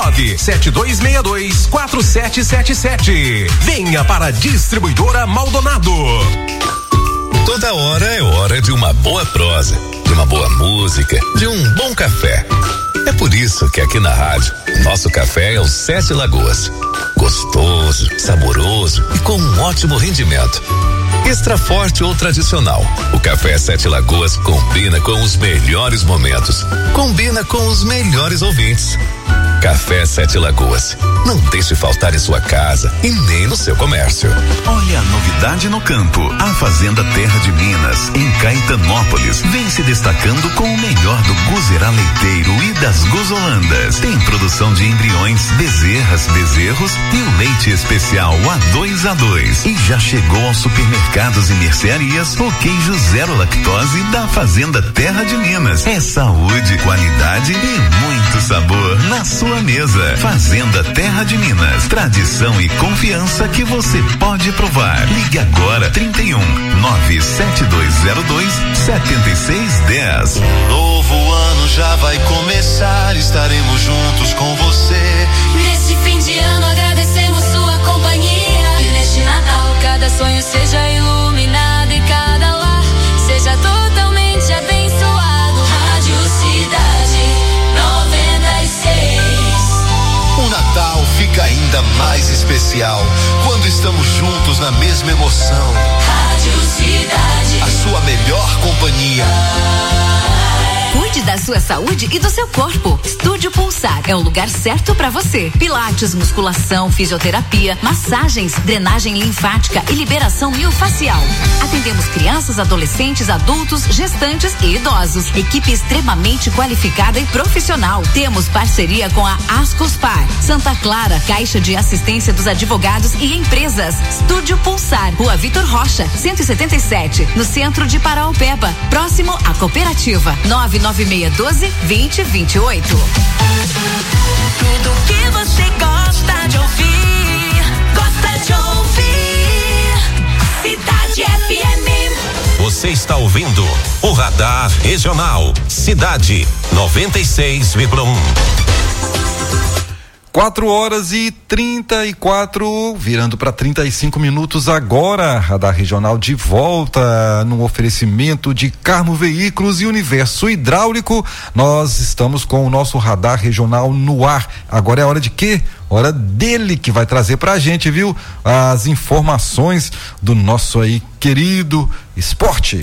972624777. Venha para a distribuidora Maldonado. Toda hora é hora de uma boa prosa, de uma boa música, de um bom café. É por isso que aqui na rádio, nosso café é o Sete Lagoas. Gostoso, saboroso e com um ótimo rendimento. Extra forte ou tradicional, o café Sete Lagoas combina com os melhores momentos, combina com os melhores ouvintes. Café Sete Lagoas, não deixe faltar em sua casa e nem no seu comércio. Olha a novidade no campo, a Fazenda Terra de Minas, em Caetanópolis, vem se destacando com o melhor do guzerá leiteiro e das guzolandas. Tem produção de embriões, bezerras, bezerros e o leite especial A2A2. E já chegou aos supermercados e mercearias o queijo zero lactose da Fazenda Terra de Minas. É saúde, qualidade e muito sabor na sua mesa. Fazenda Terra de Minas, tradição e confiança que você pode provar. Ligue agora 31 97202 7610. Novo ano já vai começar, estaremos juntos com você. Neste fim de ano agradecemos sua companhia. E neste Natal cada sonho seja iluminado e cada lar seja totalmente abençoado. Rádio Cidade 96. O Natal fica ainda mais especial quando estamos juntos na mesma emoção. Rádio Cidade, a sua melhor companhia. Cuide da sua saúde e do seu corpo. Estúdio Pulsar é o lugar certo para você. Pilates, musculação, fisioterapia, massagens, drenagem linfática e liberação miofascial. Atendemos crianças, adolescentes, adultos, gestantes e idosos. Equipe extremamente qualificada e profissional. Temos parceria com a Ascospar, Santa Clara, Caixa de Assistência dos Advogados e Empresas. Estúdio Pulsar, Rua Vitor Rocha, 177, no centro de Paraupeba, próximo à cooperativa. 99612-2028. Tudo que você gosta de ouvir, Cidade FM. Você está ouvindo o Radar Regional Cidade 96,1. 4h34, virando para 35 minutos agora. Radar Regional de volta no oferecimento de Carmo Veículos e Universo Hidráulico. Nós estamos com o nosso Radar Regional no ar. Agora é hora de quê? Hora dele, que vai trazer pra gente, viu? As informações do nosso aí querido esporte.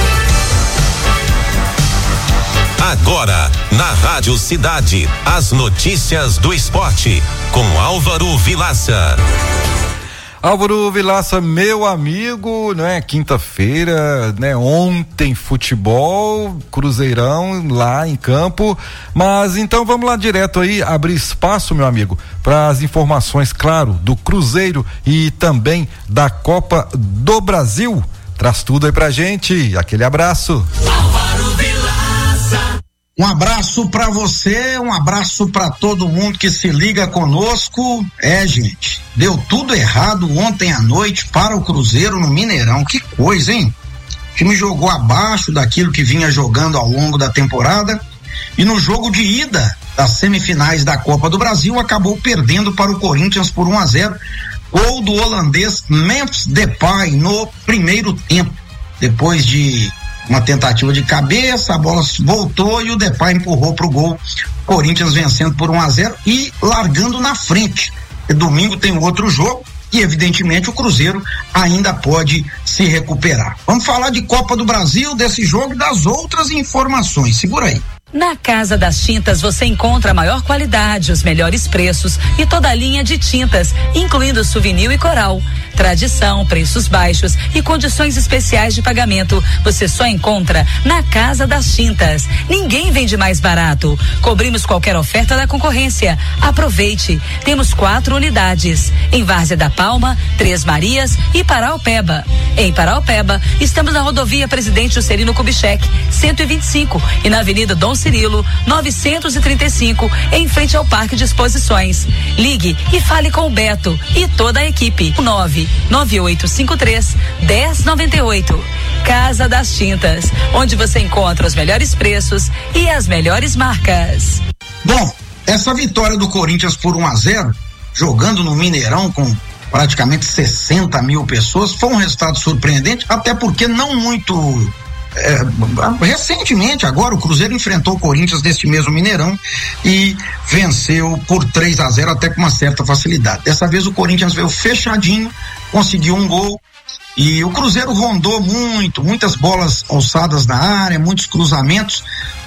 Agora, na Rádio Cidade, as notícias do esporte, com Álvaro Vilaça. Álvaro Vilaça, meu amigo, né? Quinta-feira, né? Ontem futebol, Cruzeirão lá em campo, mas então vamos lá direto aí, abrir espaço, meu amigo, para as informações, claro, do Cruzeiro e também da Copa do Brasil. Traz tudo aí pra gente, aquele abraço. Álvaro Vilaça. Um abraço pra você, um abraço pra todo mundo que se liga conosco. Gente, deu tudo errado ontem à noite para o Cruzeiro no Mineirão. Que coisa, hein? O time jogou abaixo daquilo que vinha jogando ao longo da temporada e no jogo de ida das semifinais da Copa do Brasil acabou perdendo para o Corinthians por 1-0. Gol do holandês Memphis Depay no primeiro tempo. Depois de uma tentativa de cabeça, a bola voltou e o Depay empurrou pro gol. Corinthians vencendo por 1-0 e largando na frente. E domingo tem outro jogo e evidentemente o Cruzeiro ainda pode se recuperar. Vamos falar de Copa do Brasil, desse jogo e das outras informações. Segura aí. Na Casa das Tintas você encontra a maior qualidade, os melhores preços e toda a linha de tintas, incluindo souvenir e coral. Tradição, preços baixos e condições especiais de pagamento você só encontra na Casa das Tintas. Ninguém vende mais barato. Cobrimos qualquer oferta da concorrência. Aproveite. Temos 4 unidades. Em Várzea da Palma, Três Marias e Paraupeba. Em Paraupeba, estamos na rodovia Presidente Juscelino Kubitschek, 125 e na Avenida Dom Cirilo, 935, em frente ao Parque de Exposições. Ligue e fale com o Beto e toda a equipe. 99853-1098. Casa das Tintas, onde você encontra os melhores preços e as melhores marcas. Bom, essa vitória do Corinthians por 1-0, jogando no Mineirão com praticamente 60 mil pessoas, foi um resultado surpreendente, até porque não muito recentemente agora o Cruzeiro enfrentou o Corinthians neste mesmo Mineirão e venceu por 3-0 até com uma certa facilidade. Dessa vez o Corinthians veio fechadinho, conseguiu um gol e o Cruzeiro rondou muitas bolas alçadas na área, muitos cruzamentos,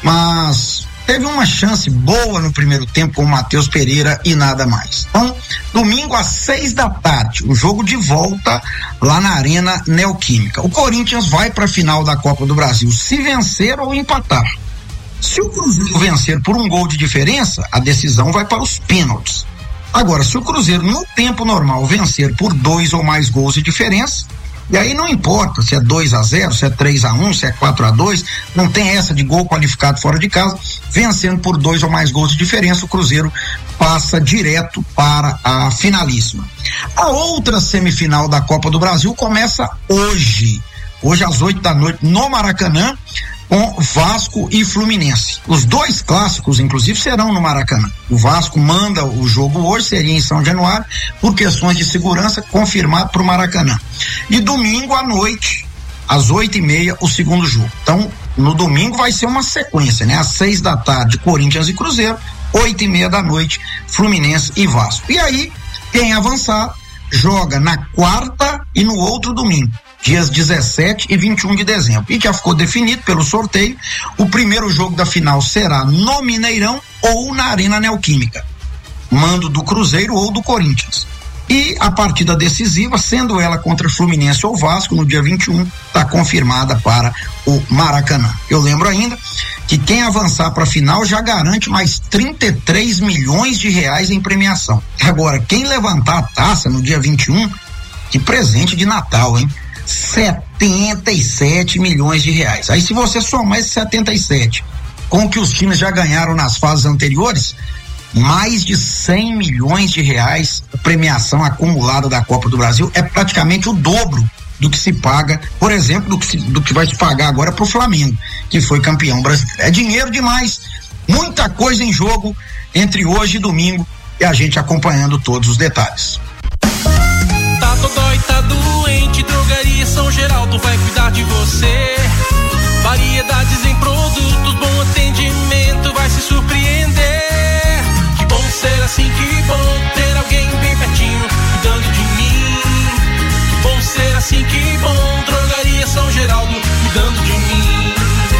mas teve uma chance boa no primeiro tempo com o Matheus Pereira e nada mais. Então, domingo às 6 da tarde, o jogo de volta lá na Arena Neoquímica. O Corinthians vai para a final da Copa do Brasil se vencer ou empatar. Se o Cruzeiro vencer por um gol de diferença, a decisão vai para os pênaltis. Agora, se o Cruzeiro no tempo normal vencer por 2 ou mais gols de diferença, e aí não importa se é 2-0, se é 3-1, se é 4-2, não tem essa de gol qualificado fora de casa, vencendo por 2 ou mais gols de diferença, o Cruzeiro passa direto para a finalíssima. A outra semifinal da Copa do Brasil começa hoje às 8 da noite, no Maracanã, com Vasco e Fluminense. Os 2 clássicos, inclusive, serão no Maracanã. O Vasco manda o jogo hoje, seria em São Januário, por questões de segurança, confirmado para o Maracanã. E domingo à noite, às 8h30, o segundo jogo. Então, no domingo vai ser uma sequência, né? Às 6 da tarde, Corinthians e Cruzeiro, 8h30 da noite, Fluminense e Vasco. E aí, quem avançar, joga na quarta e no outro domingo, dias 17 e 21 de dezembro. E já ficou definido pelo sorteio, o primeiro jogo da final será no Mineirão ou na Arena Neoquímica, mando do Cruzeiro ou do Corinthians. E a partida decisiva, sendo ela contra Fluminense ou Vasco, no dia 21, está confirmada para o Maracanã. Eu lembro ainda que quem avançar para a final já garante mais 33 milhões de reais em premiação. Agora, quem levantar a taça no dia 21, que presente de Natal, hein? 77 milhões de reais. Aí se você somar esses 77 com o que os times já ganharam nas fases anteriores, mais de 100 milhões de reais premiação acumulada da Copa do Brasil, é praticamente o dobro do que se paga, por exemplo, do que vai se pagar agora pro Flamengo, que foi campeão brasileiro. É dinheiro demais, muita coisa em jogo entre hoje e domingo, e a gente acompanhando todos os detalhes. Tá dodói, tá doente, Drogaria São Geraldo vai cuidar de você. Variedades em produtos, bom atendimento, vai se surpreender. Que bom ser assim, que bom ter alguém bem pertinho, cuidando de mim. Que bom ser assim, que bom, Drogaria São Geraldo, cuidando de mim.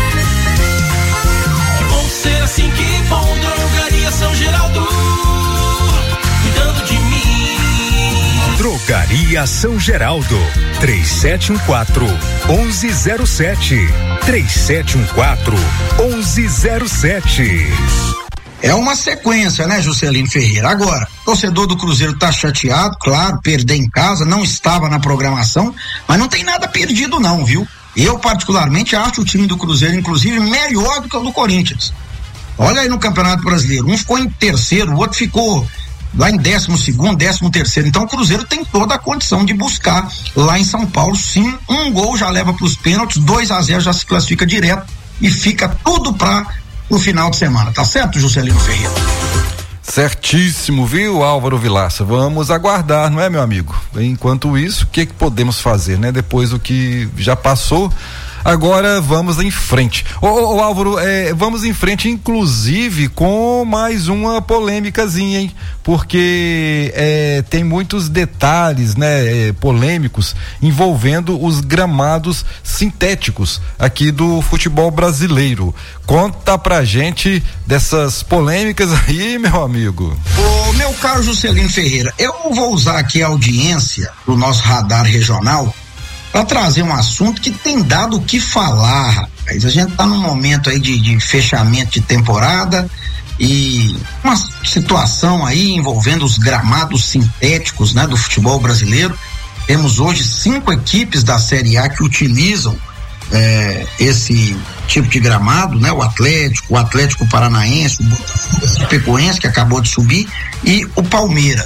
Que bom ser assim, que bom, Drogaria São Geraldo, cuidando de mim. Drogaria São Geraldo, 3714-1107, 3714-1107. É uma sequência, né, Juscelino Ferreira? Agora, torcedor do Cruzeiro tá chateado, claro, perder em casa, não estava na programação, mas não tem nada perdido não, viu? Eu particularmente acho o time do Cruzeiro, inclusive, melhor do que o do Corinthians. Olha aí no Campeonato Brasileiro, um ficou em terceiro, o outro ficou lá em 12º, 13º, então o Cruzeiro tem toda a condição de buscar lá em São Paulo, sim, um gol já leva para os pênaltis, 2-0 já se classifica direto e fica tudo para o final de semana, tá certo, Juscelino Ferreira? Certíssimo, viu, Álvaro Vilaça? Vamos aguardar, não é, meu amigo? Enquanto isso, o que podemos fazer, né? Depois do que já passou, Agora vamos em frente. Ô Álvaro, vamos em frente, inclusive com mais uma polêmicazinha, hein? Porque tem muitos detalhes, né, polêmicos envolvendo os gramados sintéticos aqui do futebol brasileiro. Conta pra gente dessas polêmicas aí, meu amigo. Ô, meu caro Juscelino Ferreira, eu vou usar aqui a audiência do nosso radar regional para trazer um assunto que tem dado o que falar, rapaz. A gente tá num momento aí de fechamento de temporada e uma situação aí envolvendo os gramados sintéticos, né, do futebol brasileiro. Temos hoje 5 equipes da Série A que utilizam esse tipo de gramado, né? O Atlético Paranaense, o Botafogo, o Pecoense, que acabou de subir, e o Palmeiras.